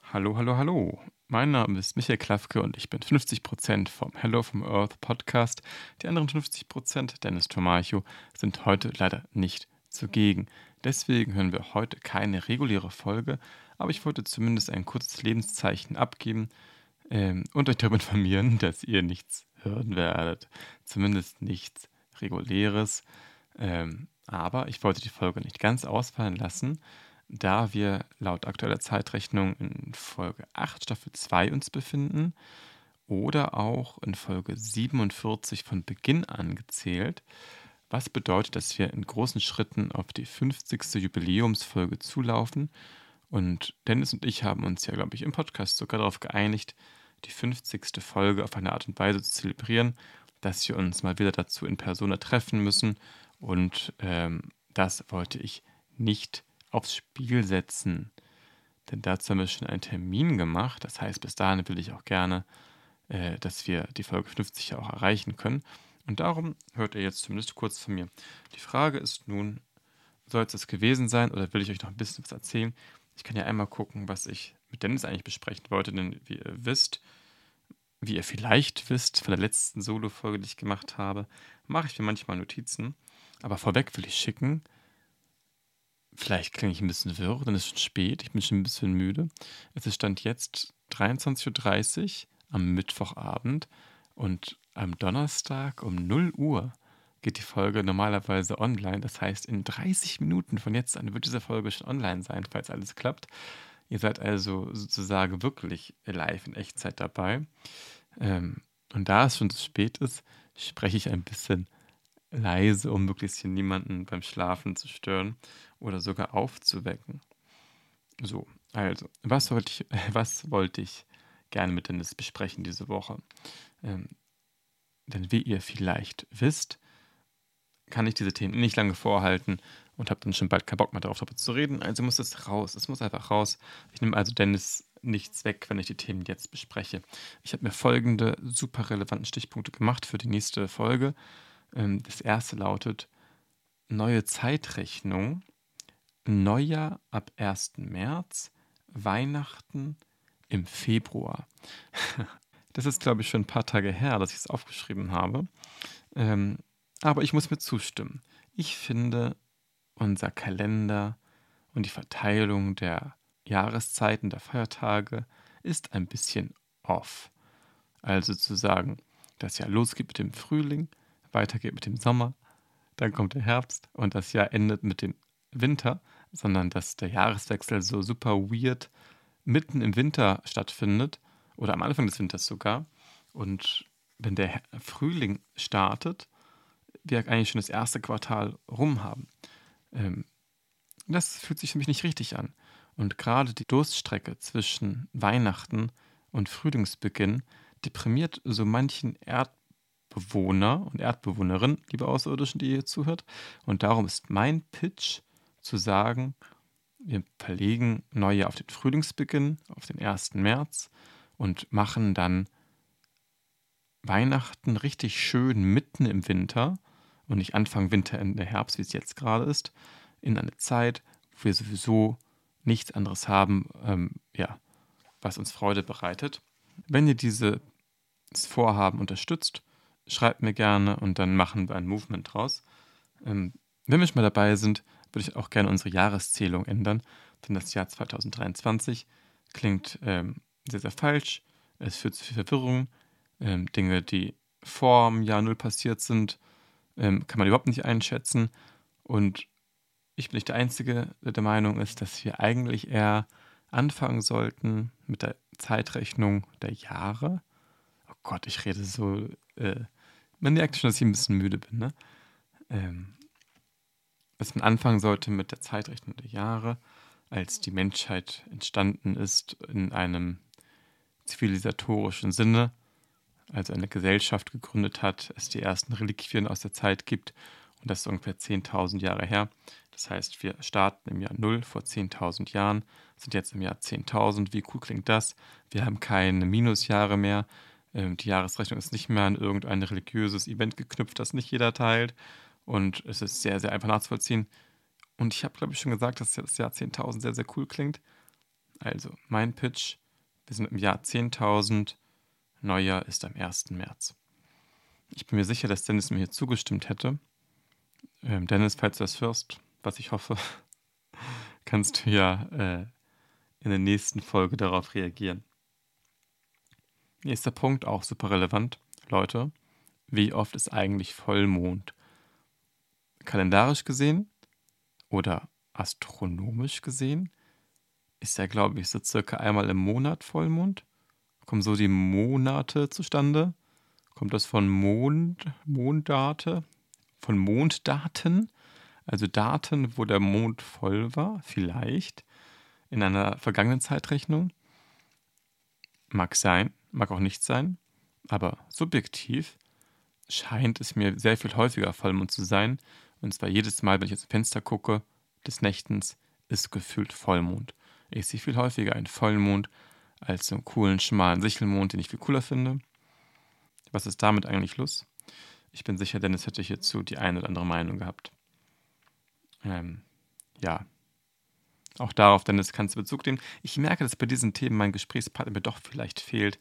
Hallo, hallo, hallo. Mein Name ist Michael Klafke und ich bin 50% vom Hello from Earth Podcast. Die anderen 50%, Dennis Tomacho, sind heute leider nicht zugegen. Deswegen hören wir heute keine reguläre Folge, aber ich wollte zumindest ein kurzes Lebenszeichen abgeben und euch darüber informieren, dass ihr nichts hören werdet. Zumindest nichts Reguläres. Aber ich wollte die Folge nicht ganz ausfallen lassen, da wir laut aktueller Zeitrechnung in Folge 8 Staffel 2 uns befinden oder auch in Folge 47 von Beginn an gezählt, was bedeutet, dass wir in großen Schritten auf die 50. Jubiläumsfolge zulaufen. Und Dennis und ich haben uns ja, glaube ich, im Podcast sogar darauf geeinigt, die 50. Folge auf eine Art und Weise zu zelebrieren, dass wir uns mal wieder dazu in Persona treffen müssen. Und das wollte ich nicht aufs Spiel setzen. Denn dazu haben wir schon einen Termin gemacht. Das heißt, bis dahin will ich auch gerne, dass wir die Folge 50 ja auch erreichen können. Und darum hört ihr jetzt zumindest kurz von mir. Die Frage ist nun, soll es das gewesen sein oder will ich euch noch ein bisschen was erzählen? Ich kann ja einmal gucken, was ich mit Dennis eigentlich besprechen wollte, denn wie ihr vielleicht wisst von der letzten Solo-Folge, die ich gemacht habe, mache ich mir manchmal Notizen. Aber vorweg will ich schicken, vielleicht klinge ich ein bisschen wirr, dann ist es schon spät, ich bin schon ein bisschen müde. Es ist Stand jetzt 23:30 Uhr am Mittwochabend und am Donnerstag um 0 Uhr geht die Folge normalerweise online. Das heißt, in 30 Minuten von jetzt an wird diese Folge schon online sein, falls alles klappt. Ihr seid also sozusagen wirklich live in Echtzeit dabei. Und da es schon zu spät ist, spreche ich ein bisschen leise, um möglichst hier niemanden beim Schlafen zu stören oder sogar aufzuwecken. So, also, was wollte ich gerne mit Dennis besprechen diese Woche? Ähm, denn wie ihr vielleicht wisst, kann ich diese Themen nicht lange vorhalten und habe dann schon bald keinen Bock mehr darauf, darüber zu reden. Also muss es raus. Es muss einfach raus. Ich nehme also Dennis nichts weg, wenn ich die Themen jetzt bespreche. Ich habe mir folgende super relevanten Stichpunkte gemacht für die nächste Folge. Das erste lautet: Neue Zeitrechnung, Neujahr ab 1. März, Weihnachten im Februar. Das ist, glaube ich, schon ein paar Tage her, dass ich es aufgeschrieben habe. Ähm, aber ich muss mir zustimmen. Ich finde, unser Kalender und die Verteilung der Jahreszeiten, der Feiertage ist ein bisschen off. Also zu sagen, dass Jahr losgeht mit dem Frühling, weitergeht mit dem Sommer, dann kommt der Herbst und das Jahr endet mit dem Winter, sondern dass der Jahreswechsel so super weird mitten im Winter stattfindet oder am Anfang des Winters sogar. Und wenn der Frühling startet, wir eigentlich schon das erste Quartal rum haben. Ähm, Das fühlt sich für mich nicht richtig an. Und gerade die Durststrecke zwischen Weihnachten und Frühlingsbeginn deprimiert so manchen Erdbewohner und Erdbewohnerin, liebe Außerirdischen, die ihr hier zuhört. Und darum ist mein Pitch zu sagen, wir verlegen Neujahr auf den Frühlingsbeginn, auf den 1. März und machen dann Weihnachten richtig schön mitten im Winter und nicht Anfang Winter, Ende Herbst, wie es jetzt gerade ist, in eine Zeit, wo wir sowieso nichts anderes haben, was uns Freude bereitet. Wenn ihr dieses Vorhaben unterstützt, schreibt mir gerne und dann machen wir ein Movement draus. Wenn wir schon mal dabei sind, würde ich auch gerne unsere Jahreszählung ändern, denn das Jahr 2023 klingt sehr, sehr falsch. Es führt zu viel Verwirrung. Dinge, die vor dem Jahr Null passiert sind, kann man überhaupt nicht einschätzen. Und ich bin nicht der Einzige, der der Meinung ist, dass wir eigentlich eher anfangen sollten mit der Zeitrechnung der Jahre. Oh Gott, ich rede so. Man merkt schon, dass ich ein bisschen müde bin, ne? Dass man anfangen sollte mit der Zeitrechnung der Jahre, als die Menschheit entstanden ist in einem zivilisatorischen Sinne, also eine Gesellschaft gegründet hat, es die ersten Reliquien aus der Zeit gibt und das ist ungefähr 10.000 Jahre her. Das heißt, wir starten im Jahr Null vor 10.000 Jahren, sind jetzt im Jahr 10.000. Wie cool klingt das? Wir haben keine Minusjahre mehr. Die Jahresrechnung ist nicht mehr an irgendein religiöses Event geknüpft, das nicht jeder teilt. Und es ist sehr, sehr einfach nachzuvollziehen. Und ich habe, glaube ich, schon gesagt, dass das Jahr 10.000 sehr, sehr cool klingt. Also, mein Pitch: Wir sind im Jahr 10.000. Neujahr ist am 1. März. Ich bin mir sicher, dass Dennis mir hier zugestimmt hätte. Dennis, falls du das hörst, was ich hoffe, kannst du ja in der nächsten Folge darauf reagieren. Nächster Punkt, auch super relevant. Leute, wie oft ist eigentlich Vollmond? Kalendarisch gesehen oder astronomisch gesehen ist ja, glaube ich, so circa einmal im Monat Vollmond. Kommen so die Monate zustande? Kommt das von Monddaten? Von Monddaten? Also Daten, wo der Mond voll war? Vielleicht. In einer vergangenen Zeitrechnung? Mag sein, mag auch nicht sein. Aber subjektiv scheint es mir sehr viel häufiger Vollmond zu sein. Und zwar jedes Mal, wenn ich aus dem Fenster gucke, des Nächtens, ist gefühlt Vollmond. Ich sehe viel häufiger einen Vollmond als so einen coolen, schmalen Sichelmond, den ich viel cooler finde. Was ist damit eigentlich los? Ich bin sicher, Dennis hätte hierzu die eine oder andere Meinung gehabt. Ja, auch darauf, Dennis, kannst du Bezug nehmen. Ich merke, dass bei diesen Themen mein Gesprächspartner mir doch vielleicht fehlt.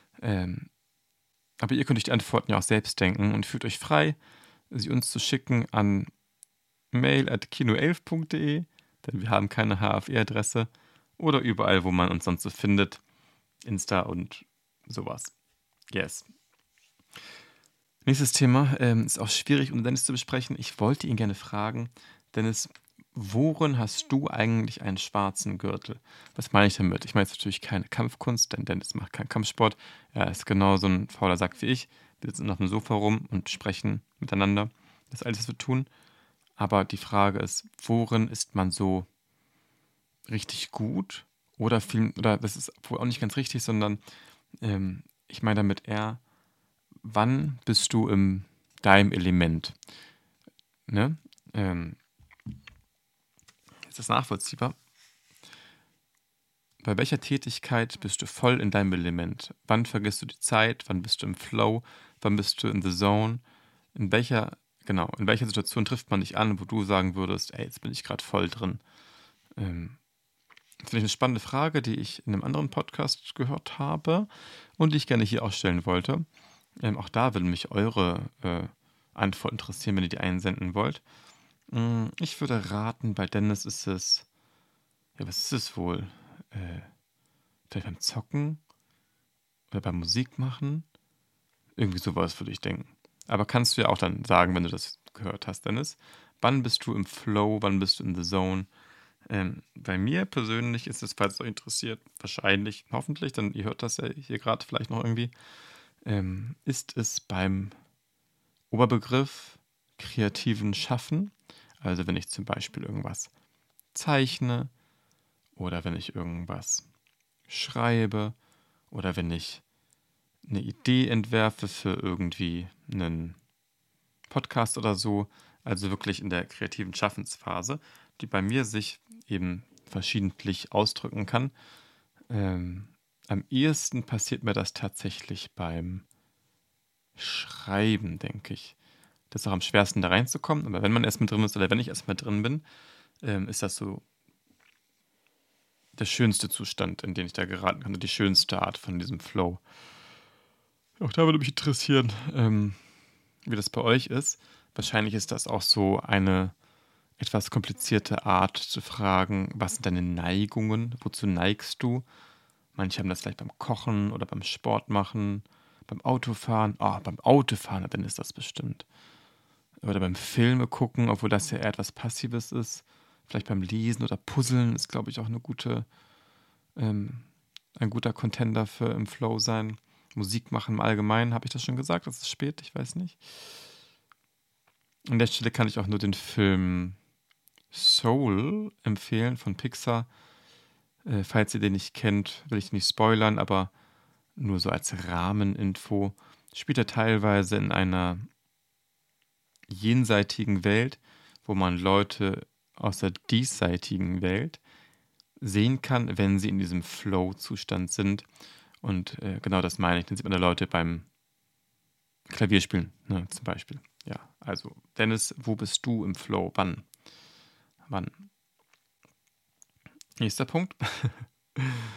Aber ihr könnt euch die Antworten ja auch selbst denken und fühlt euch frei, sie uns zu schicken an mail@kino11.de, denn wir haben keine HFE-Adresse, oder überall, wo man uns sonst so findet. Insta und sowas. Yes. Nächstes Thema ist auch schwierig, um Dennis zu besprechen. Ich wollte ihn gerne fragen, Dennis, worin hast du eigentlich einen schwarzen Gürtel? Was meine ich damit? Ich meine jetzt natürlich keine Kampfkunst, denn Dennis macht keinen Kampfsport. Er ist genau so ein fauler Sack wie ich. Wir sitzen auf dem Sofa rum und sprechen miteinander. Das ist alles, was wir tun. Aber die Frage ist, worin ist man so richtig gut? Oder das ist wohl auch nicht ganz richtig, sondern ich meine damit eher, wann bist du in deinem Element? Ne? Ist das nachvollziehbar? Bei welcher Tätigkeit bist du voll in deinem Element? Wann vergisst du die Zeit? Wann bist du im Flow? Wann bist du in the zone? In welcher Situation trifft man dich an, wo du sagen würdest, ey, jetzt bin ich gerade voll drin? Das finde ich eine spannende Frage, die ich in einem anderen Podcast gehört habe und die ich gerne hier auch stellen wollte. Auch da würde mich eure Antwort interessieren, wenn ihr die einsenden wollt. Ich würde raten, bei Dennis ist es, ja, was ist es wohl? Vielleicht beim Zocken oder beim Musik machen? Irgendwie sowas würde ich denken. Aber kannst du ja auch dann sagen, wenn du das gehört hast, Dennis. Wann bist du im Flow? Wann bist du in the zone? Bei mir persönlich ist es, falls es euch interessiert, wahrscheinlich, hoffentlich, denn ihr hört das ja hier gerade vielleicht noch irgendwie, ist es beim Oberbegriff kreativen Schaffen. Also wenn ich zum Beispiel irgendwas zeichne oder wenn ich irgendwas schreibe oder wenn ich eine Idee entwerfe für irgendwie einen Podcast oder so. Also wirklich in der kreativen Schaffensphase, die bei mir sich eben verschiedentlich ausdrücken kann. Am ehesten passiert mir das tatsächlich beim Schreiben, denke ich. Das ist auch am schwersten da reinzukommen, aber wenn man erstmal drin ist oder wenn ich erstmal drin bin, ist das so der schönste Zustand, in den ich da geraten kann, die schönste Art von diesem Flow. Auch da würde mich interessieren, wie das bei euch ist. Wahrscheinlich ist das auch so eine etwas komplizierte Art zu fragen, was sind deine Neigungen, wozu neigst du? Manche haben das vielleicht beim Kochen oder beim Sport machen, beim Autofahren. Beim Autofahren, dann ist das bestimmt. Oder beim Filme gucken, obwohl das ja eher etwas Passives ist. Vielleicht beim Lesen oder Puzzeln ist, glaube ich, auch ein guter Contender für im Flow sein. Musik machen im Allgemeinen, habe ich das schon gesagt? Das ist spät, ich weiß nicht. An der Stelle kann ich auch nur den Film Soul empfehlen von Pixar. Falls ihr den nicht kennt, will ich nicht spoilern, aber nur so als Rahmeninfo. Spielt er teilweise in einer jenseitigen Welt, wo man Leute aus der diesseitigen Welt sehen kann, wenn sie in diesem Flow-Zustand sind. Und genau das meine ich. Dann sieht man da Leute beim Klavierspielen, ne, zum Beispiel. Ja, also Dennis, wo bist du im Flow? Wann? Wann? Nächster Punkt.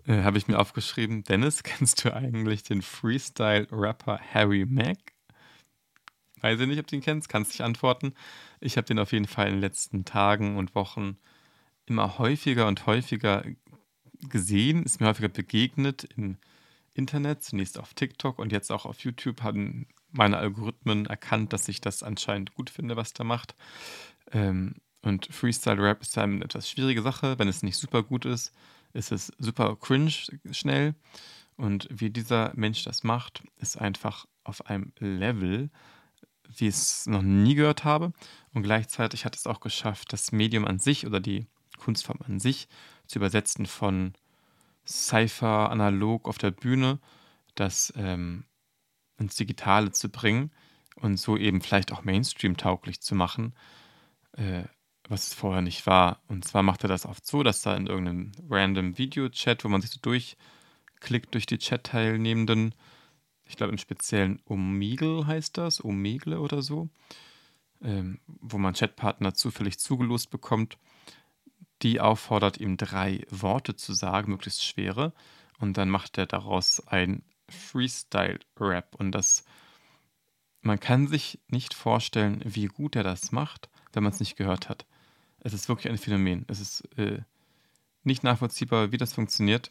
Habe ich mir aufgeschrieben, Dennis, kennst du eigentlich den Freestyle-Rapper Harry Mack? Weiß ich nicht, ob du ihn kennst, kannst nicht antworten. Ich habe den auf jeden Fall in den letzten Tagen und Wochen immer häufiger und häufiger gesehen, ist mir häufiger begegnet im Internet, zunächst auf TikTok und jetzt auch auf YouTube haben meine Algorithmen erkannt, dass ich das anscheinend gut finde, was der macht. Und Freestyle-Rap ist eine etwas schwierige Sache. Wenn es nicht super gut ist es super cringe schnell. Und wie dieser Mensch das macht, ist einfach auf einem Level, wie ich es noch nie gehört habe. Und gleichzeitig hat es auch geschafft, das Medium an sich oder die Kunstform an sich zu übersetzen von Cypher analog auf der Bühne, das ins Digitale zu bringen und so eben vielleicht auch Mainstream-tauglich zu machen, äh, was es vorher nicht war. Und zwar macht er das oft so, dass da in irgendeinem random Video-Chat, wo man sich so durchklickt durch die Chat-Teilnehmenden, ich glaube im speziellen Omegle heißt das, Omegle oder so, wo man Chatpartner zufällig zugelost bekommt, die auffordert, ihm 3 Worte zu sagen, möglichst schwere. Und dann macht er daraus ein Freestyle-Rap. Und man kann sich nicht vorstellen, wie gut er das macht, wenn man es nicht gehört hat. Es ist wirklich ein Phänomen. Es ist nicht nachvollziehbar, wie das funktioniert.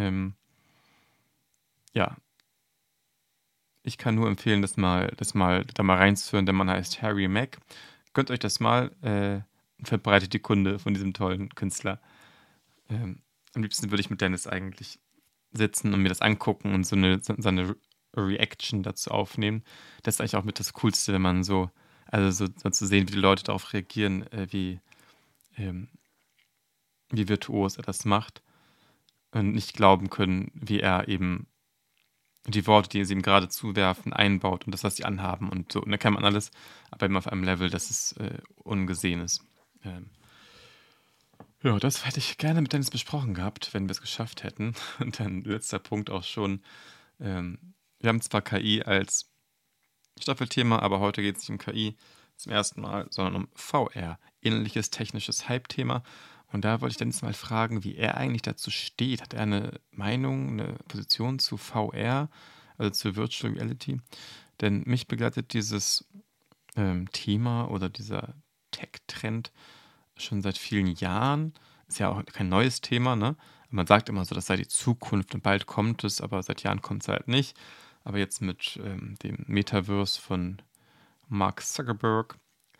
Ja, ich kann nur empfehlen, da mal reinzuhören. Der Mann heißt Harry Mack. Gönnt euch das mal und verbreitet die Kunde von diesem tollen Künstler. Am liebsten würde ich mit Dennis eigentlich sitzen und mir das angucken und so eine Reaction dazu aufnehmen. Das ist eigentlich auch mit das Coolste, wenn man so zu sehen, wie die Leute darauf reagieren, ähm, wie virtuos er das macht und nicht glauben können, wie er eben die Worte, die sie ihm gerade zuwerfen, einbaut und das, was sie anhaben und so. Und da kann man alles, aber eben auf einem Level, das ist ungesehen ist. Ähm, ja, das hätte ich gerne mit Dennis besprochen gehabt, wenn wir es geschafft hätten. Und dann letzter Punkt auch schon. Wir haben zwar KI als Staffelthema, aber heute geht es nicht um KI zum ersten Mal, sondern um VR. Ähnliches technisches Hype-Thema. Und da wollte ich Dennis mal fragen, wie er eigentlich dazu steht. Hat er eine Meinung, eine Position zu VR, also zu Virtual Reality? Denn mich begleitet dieses Thema oder dieser Tech-Trend schon seit vielen Jahren. Ist ja auch kein neues Thema, ne? Man sagt immer so, das sei die Zukunft und bald kommt es, aber seit Jahren kommt es halt nicht. Aber jetzt mit dem Metaverse von Mark Zuckerberg,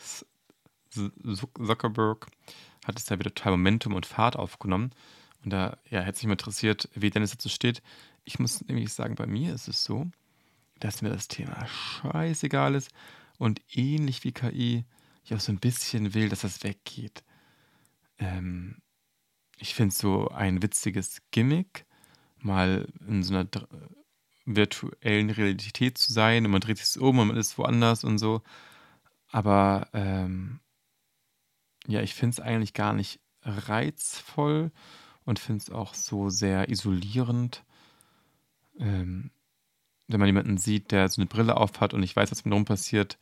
Zuckerberg hat es da wieder total Momentum und Fahrt aufgenommen. Und da ja, hätte es mich mal interessiert, wie Dennis dazu steht. Ich muss nämlich sagen, bei mir ist es so, dass mir das Thema scheißegal ist und ähnlich wie KI ich auch so ein bisschen will, dass das weggeht. Ähm, Ich finde es so ein witziges Gimmick, mal in so einer virtuellen Realität zu sein und man dreht sich so um und man ist woanders und so. Aber ja, ich finde es eigentlich gar nicht reizvoll und finde es auch so sehr isolierend, ähm, wenn man jemanden sieht, der so eine Brille aufhat und ich weiß, was mit rum passiert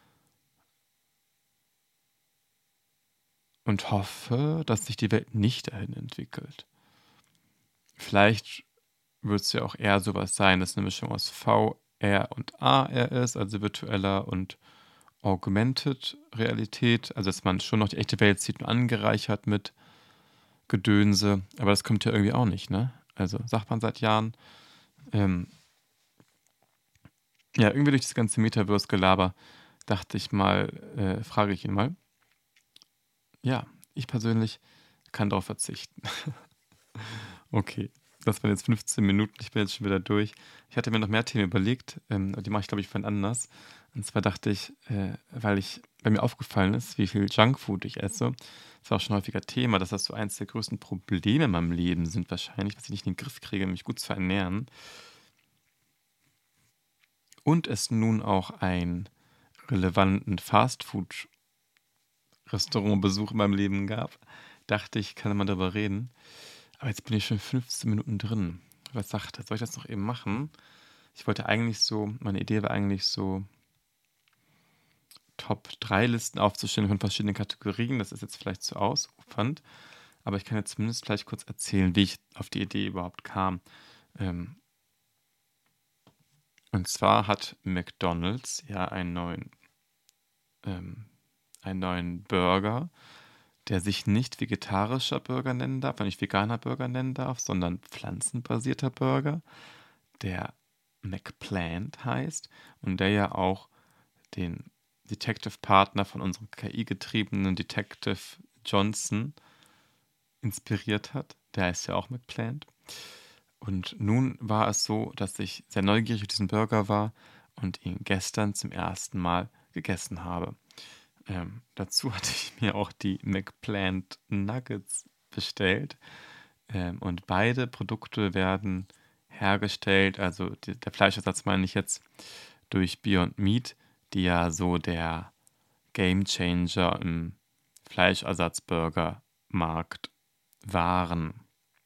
und hoffe, dass sich die Welt nicht dahin entwickelt. Vielleicht wird es ja auch eher sowas sein, dass eine Mischung aus VR und AR ist, also virtueller und Augmented Realität, also dass man schon noch die echte Welt sieht, nur angereichert mit Gedönse, aber das kommt ja irgendwie auch nicht, ne? Also sagt man seit Jahren. Ähm, ja, irgendwie durch das ganze Metaverse-Gelaber dachte ich mal, frage ich ihn mal. Ja, ich persönlich kann darauf verzichten. Okay, das waren jetzt 15 Minuten, ich bin jetzt schon wieder durch. Ich hatte mir noch mehr Themen überlegt, aber die mache ich, glaube ich, von anders. Und zwar dachte ich, bei mir aufgefallen ist, wie viel Junkfood ich esse, das war auch schon häufiger Thema, dass das so eins der größten Probleme in meinem Leben sind wahrscheinlich, was ich nicht in den Griff kriege, mich gut zu ernähren. Und es nun auch einen relevanten Fastfood-Restaurantbesuch in meinem Leben gab, dachte ich, kann man darüber reden. Aber jetzt bin ich schon 15 Minuten drin. Was sagt er? Soll ich das noch eben machen? Meine Idee war eigentlich so, Top 3 Listen aufzustellen von verschiedenen Kategorien. Das ist jetzt vielleicht zu ausufernd. aber ich kann jetzt zumindest vielleicht kurz erzählen, wie ich auf die Idee überhaupt kam. Ähm, und zwar hat McDonald's ja ähm, einen neuen Burger, der sich nicht vegetarischer Burger nennen darf, nicht veganer Burger nennen darf, sondern pflanzenbasierter Burger, der McPlant heißt und der ja auch den Detective-Partner von unserem KI-getriebenen Detective Johnson inspiriert hat. Der heißt ja auch McPlant. Und nun war es so, dass ich sehr neugierig auf diesen Burger war und ihn gestern zum ersten Mal gegessen habe. Dazu hatte ich mir auch die McPlant Nuggets bestellt. Und beide Produkte werden hergestellt, also der Fleischersatz meine ich jetzt, durch Beyond Meat, die ja so der Gamechanger im Fleischersatzburger-Markt waren.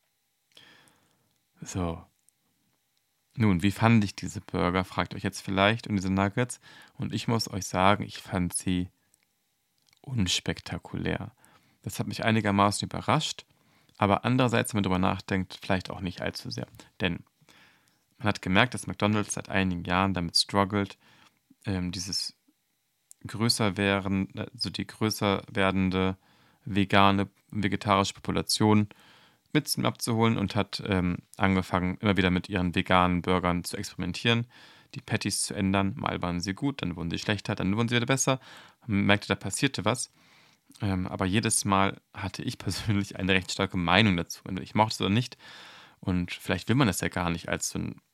So, nun, wie fand ich diese Burger, fragt euch jetzt vielleicht, und diese Nuggets. Und ich muss euch sagen, ich fand sie unspektakulär. Das hat mich einigermaßen überrascht, aber andererseits, wenn man darüber nachdenkt, vielleicht auch nicht allzu sehr. Denn man hat gemerkt, dass McDonald's seit einigen Jahren damit struggelt, dieses größer werden, also die größer werdende vegetarische Population mit abzuholen und hat angefangen, immer wieder mit ihren veganen Burgern zu experimentieren, die Patties zu ändern. Mal waren sie gut, dann wurden sie schlechter, dann wurden sie wieder besser. Man merkte, da passierte was. Aber jedes Mal hatte ich persönlich eine recht starke Meinung dazu. Ich mochte es oder nicht. Und vielleicht will man das ja gar nicht als so ein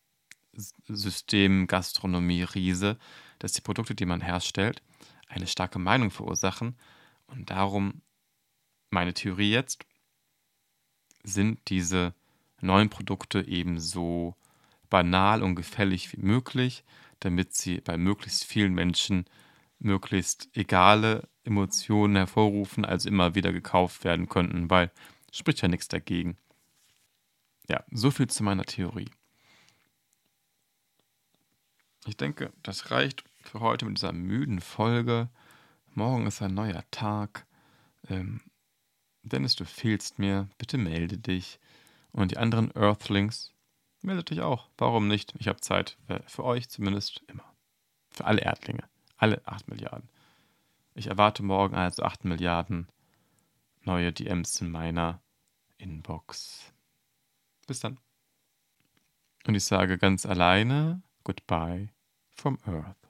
System-Gastronomie-Riese, dass die Produkte, die man herstellt, eine starke Meinung verursachen. Und darum meine Theorie jetzt, sind diese neuen Produkte eben so banal und gefällig wie möglich, damit sie bei möglichst vielen Menschen möglichst egale Emotionen hervorrufen, also immer wieder gekauft werden könnten, weil spricht ja nichts dagegen. Ja, so viel zu meiner Theorie. Ich denke, das reicht für heute mit dieser müden Folge. Morgen ist ein neuer Tag. Ähm, Dennis, du fehlst mir. Bitte melde dich. Und die anderen Earthlings, meldet euch auch. Warum nicht? Ich habe Zeit. Für euch zumindest immer. Für alle Erdlinge. Alle 8 Milliarden. Ich erwarte morgen also 8 Milliarden neue DMs in meiner Inbox. Bis dann. Und ich sage ganz alleine Goodbye from Earth.